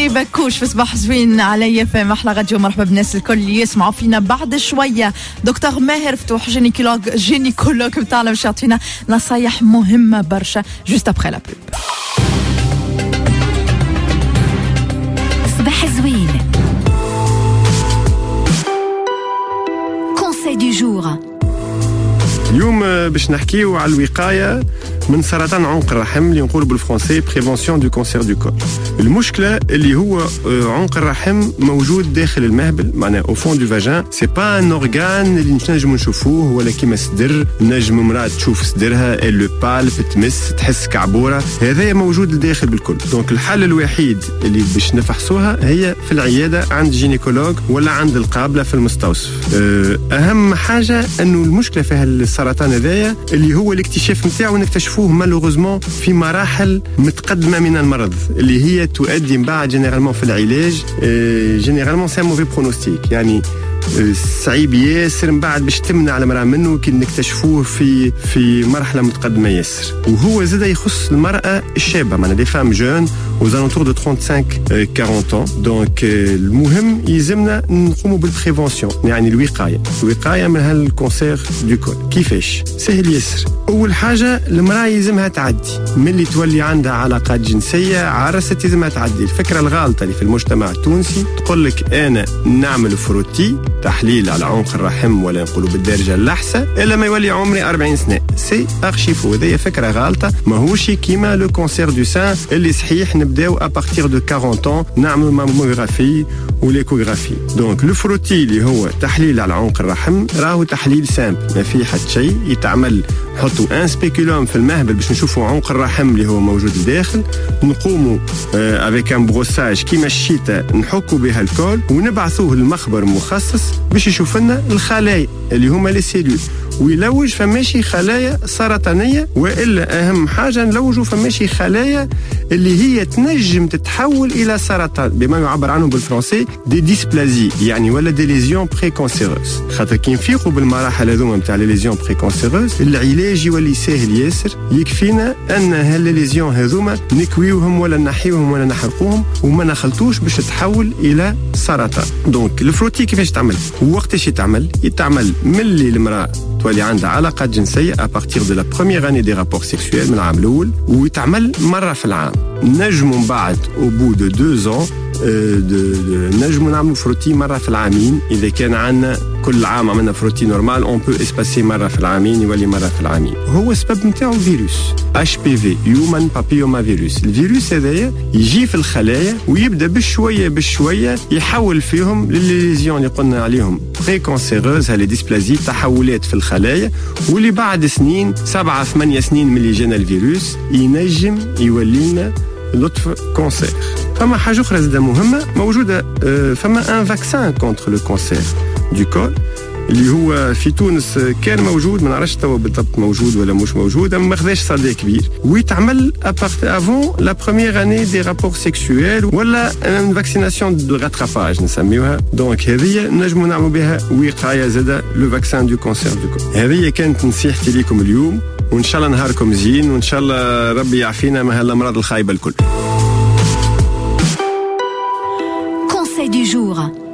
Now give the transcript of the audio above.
بكوش في صباح زوين علي في محلى راديو. مرحبا بالناس الكل اللي يسمعوا فينا. بعد شويه دكتور ماهر فتوح جينيكولوج بتاعنا باش يعطينا نصايح مهمه برشا جوست ابخي لا بوب. صباح زوين كونساي دو جور. اليوم باش نحكيو على الوقاية من سرطان عنق الرحم اللي نقول بالفرنسي بريفونسيون دو كانسير دو كول. المشكلة اللي هو عنق الرحم موجود داخل المهبل، معناه او فون دو فاجان. سي با ان اورغان اللي نجمو نشوفوه ولا كيما صدر، نجم امرأة تشوف صدرها لو بالب تمس تحس كعبورة، هذا موجود داخل بالكل. دونك الحل الوحيد اللي باش نفحصوها هي في العيادة عند جينيكولوج ولا عند القابلة في المستوصف. أهم حاجة أنه المشكلة في السرطان هذايا اللي هو الاكتشاف نتاعو نكتشفوه مالوغوزمون في مراحل متقدمة من المرض اللي هي تؤدي من بعد جينيرالمون في العلاج جينيرالمون سي موفي برونوستيك، يعني صعيب ياسر من بعد باش تمنع على المرأة منه كي نكتشفوه في مرحلة متقدمة ياسر. وهو زاد يخص المرأة الشابة، معنا دي فام جون وزالونتور دو 35-40 ans. دونك المهم يلزمنا نقوموا بالبريفونسيون، يعني الوقاية من هالكونسير دو كول. كيفاش؟ سهل ياسر. أول حاجة المرأة يلزمها تعدي ملي تولي عندها علاقات جنسية عرست، يلزمها تعدي. الفكرة الغالطة اللي في المجتمع التونسي تقول لك أنا نعمل فروتي تحليل على عنق الرحم ولا نقولوا بالدرجة الأحسن إلا ما يولي عمري 40 سنة. سي أرشيفو، هذه فكرة غالطة. ماهوش كيما لو كونسير دو سان اللي صحيح نبداو أبارتير دو 40 ans نعملوا ماموغرافي وليكوغرافي. دونك لو فروتي اللي هو تحليل على عنق الرحم راهو تحليل سامبل، ما فيه حتى شيء. يتعمل نحطوا ان سبيكولوم في المهبل باش نشوفوا عنق الرحم اللي هو موجود لداخل، نقوموا افيك ان بروساج كيما الشيتا نحكوا بها الكول ونبعثوه للمخبر المخصص باش يشوف لنا الخلايا اللي هما لي سيلول، ويلوج فماشي خلايا سرطانية، وإلا أهم حاجة نلوجوا فماشي خلايا اللي هي تنجم تتحول إلى سرطان، بما يعبر عنه بالفرنسي دي ديسبلازي، يعني ولا دي ليزيون بري كونسيروز. خاطر كي نفيقوا بالمراحل هذوما نتاع لي ليزيون بري كونسيروز العلاج يولي ساهل ياسر. يكفينا أن هاللي ليزيون هذوما نكويوهم ولا نحيوهم ولا نحرقوهم وما نخلطوش باش تتحول إلى سرطان. دونك الفروتي كيفاش تعمل؟ وقتاش يتعمل ملي المرأة تولي عندها علاقات جنسية أبارتير دو لا بروميير اني دي رابور سيكسويل من العام الأول، ويتعمل مرة في العام. نجموا بعد أو بو دو 2 ans نجموا نعملوا فروتي مرة في العامين. إذا كان عندنا كل عام عملنا فروتي نورمال اون بو اسباسي مرة في العامين يولي مرة في العامين. هو السبب نتاعو فيروس HPV هيومن بابيوما فيروس. الفيروس هذايا يجي في الخلايا ويبدا بالشوية يحول فيهم للليزيون اللي قلنا عليهم بري كونسيروز، هالي ديسبلازي تحولات في الخلايا، واللي بعد سنين 7-8 سنين ملي جانا الفيروس ينجم يولي لنا لطف كونسير. فما حاجة أخرى زادة مهمة موجودة، فما ان فاكسان كونتر لو كونسير دو كول اللي هو في تونس كان موجود، ما نعرفش توا بالضبط موجود ولا مش موجود، ما خذاش صدى كبير، ويتعمل افون لا بروميير اني دي رابور سيكسويل ولا ان فاكسيناسيون دو راتراباج نسميوها. دونك هذه نجموا نعملوا بها وقاية زادة لو فاكسان دو كونسير دو كول. هذه كانت نصيحتي لكم اليوم، وإن شاء الله نهاركم زين، وإن شاء الله ربي يعافينا من هالأمراض الخايبة الكل. Conseil du jour.